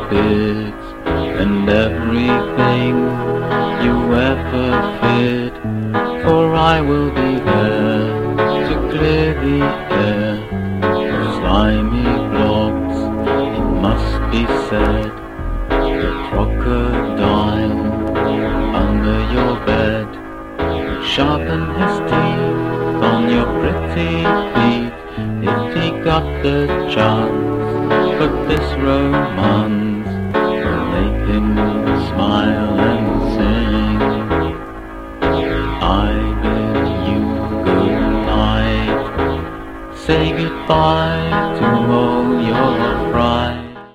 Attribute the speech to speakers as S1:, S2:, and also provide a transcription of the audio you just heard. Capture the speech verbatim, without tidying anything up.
S1: bids, and everything you ever feared. For I will be there to clear the air of slimy blobs, it must be said. The crocodile under your bed would sharpen his teeth on your pretty feet if he got the chance. But this romance will make him smile and sing. I bid you good night. Say goodbye to all your